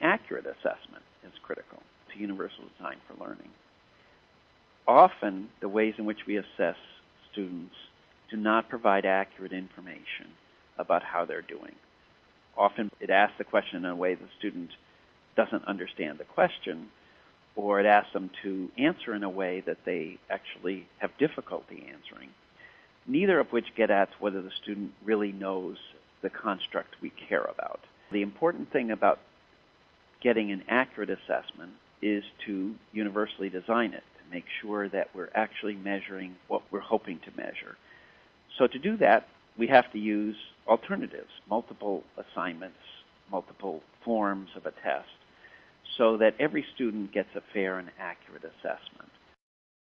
accurate assessment is critical to universal design for learning. Often, the ways in which we assess students do not provide accurate information about how they're doing. Often, it asks the question in a way the student doesn't understand the question, or it asks them to answer in a way that they actually have difficulty answering, neither of which get at whether the student really knows the construct we care about. The important thing about getting an accurate assessment is to universally design it, to make sure that we're actually measuring what we're hoping to measure. So to do that, we have to use alternatives, multiple assignments, multiple forms of a test, so that every student gets a fair and accurate assessment.